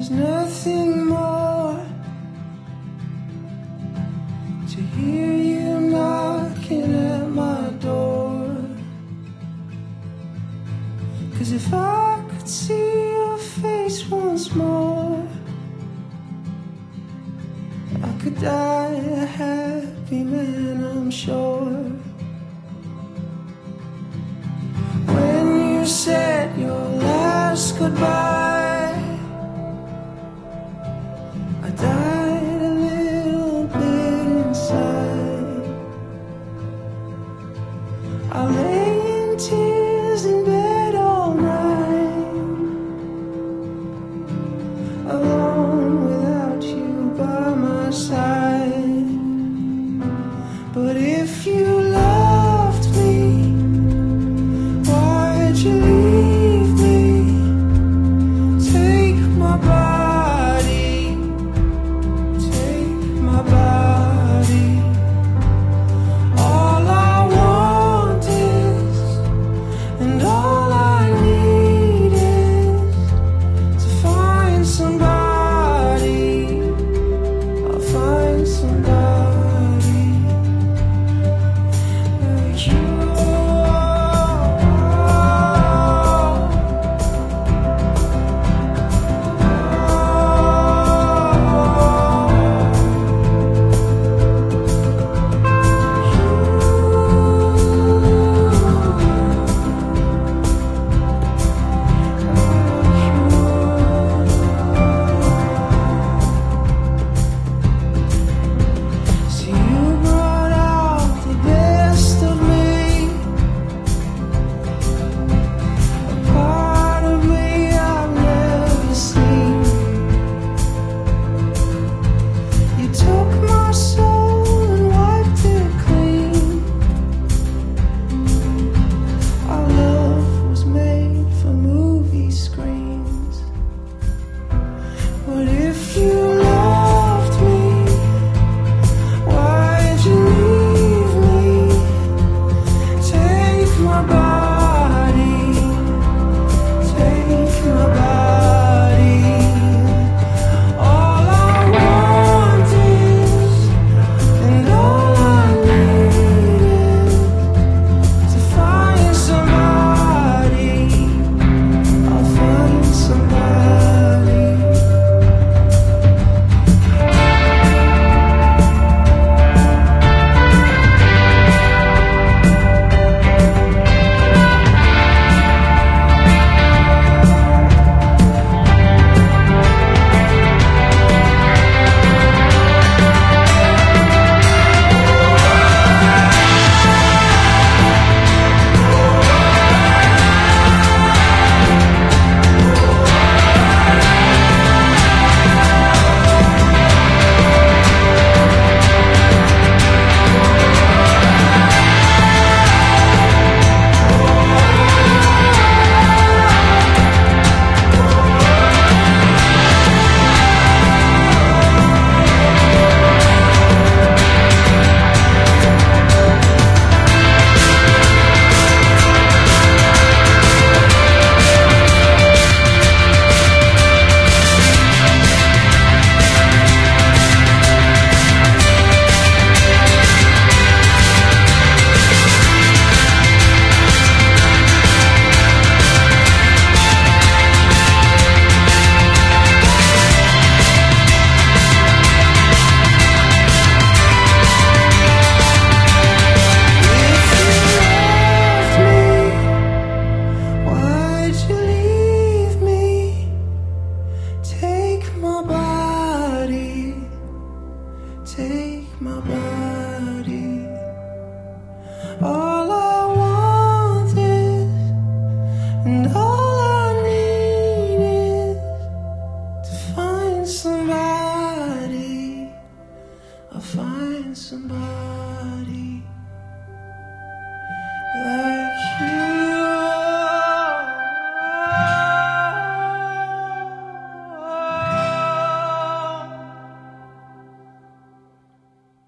There's nothing more to hear you knocking at my door. 'Cause if I could see your face once more, I could die a happy man, I'm sure. When you said your last goodbye, I died a little bit inside. I lay in tears in bed all night, alone without you by my side. But if you loved me, why'd you leave me? Take my body, take my body. All I want is, and all I need is to find somebody. I'll find somebody like you. But if you loved me, why'd you leave me? Take my body, take my body. All I want is, and all I need is to find somebody. I'll find somebody. Take my body. All I want is, and all I need is to find somebody. I'll find somebody.